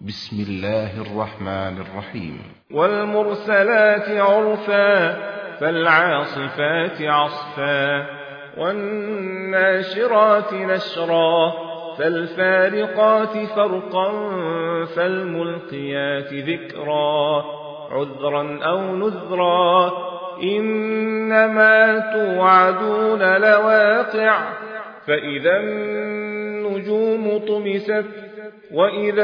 بسم الله الرحمن الرحيم. والمرسلات عرفا فالعاصفات عصفا والناشرات نشرا فالفارقات فرقا فالملقيات ذكرا عذرا أو نذرا إنما توعدون لواقع فإذا النجوم طمست وإذا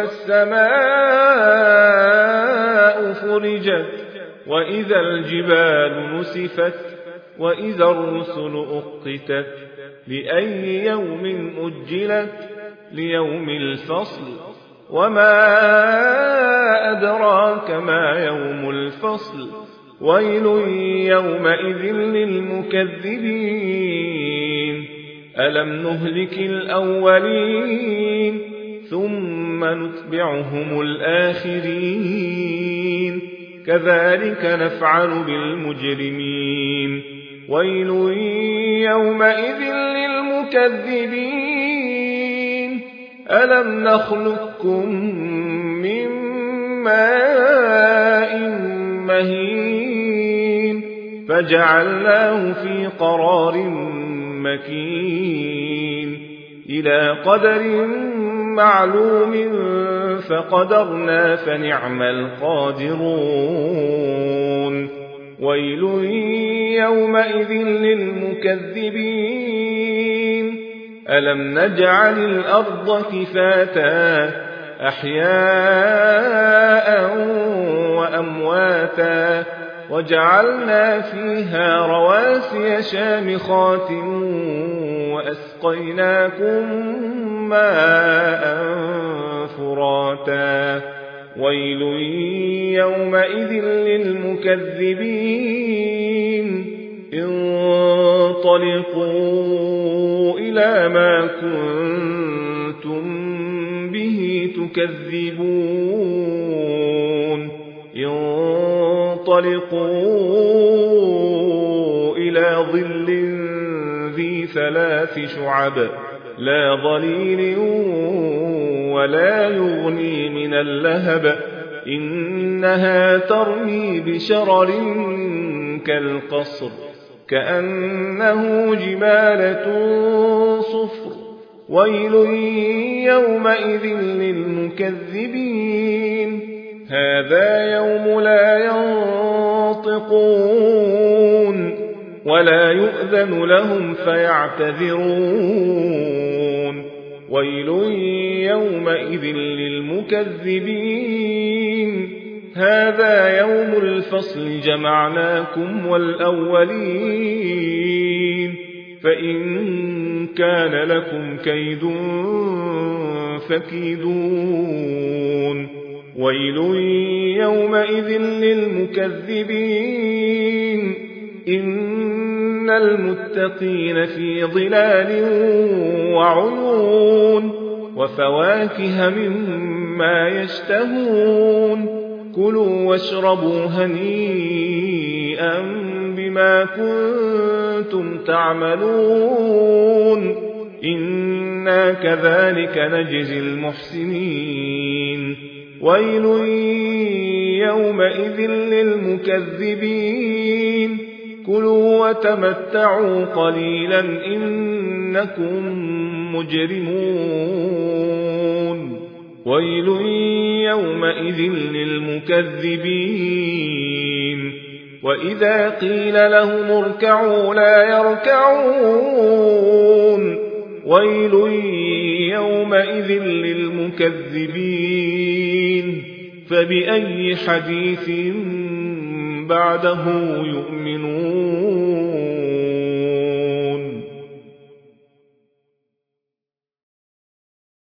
السماء فرجت وإذا الجبال نسفت وإذا الرسل أقتت لأي يوم أجلت ليوم الفصل وما أدراك ما يوم الفصل ويل يومئذ للمكذبين ألم نهلك الأولين ثم نتبعهم الآخرين كذلك نفعل بالمجرمين ويل يومئذ للمكذبين ألم نخلقكم من ماء مهين فجعلناه في قرار مكين إلى قدر معلوم فقدرنا فنعم القادرون ويل يومئذ للمكذبين ألم نجعل الأرض كفاتا أحياء وأمواتا وجعلنا فيها رواسي شامخات وأسقيناكم ماء فراتا ويل يومئذ للمكذبين انطلقوا إلى ما كنتم به تكذبون انطلقوا إلى ظل ذي 3 شعب لا ظليل ولا يغني من اللهب إنها ترمي بشرر كالقصر كأنه جمالة صفر ويل يومئذ للمكذبين هذا يوم لا ينطقون ولا يؤذن لهم فيعتذرون ويل يومئذ للمكذبين هذا يوم الفصل جمعناكم والأولين فإن كان لكم كيد فكيدون ويل يومئذ للمكذبين إن المتقين في ظلال وعيون وفواكه مما يشتهون كلوا واشربوا هنيئا بما كنتم تعملون إنا كذلك نجزي المحسنين ويل يومئذ للمكذبين كلوا وتمتعوا قليلا إنكم مجرمون ويل يومئذ للمكذبين وإذا قيل لهم اركعوا لا يركعون ويل يومئذ للمكذبين فبأي حديث بعده يؤمنون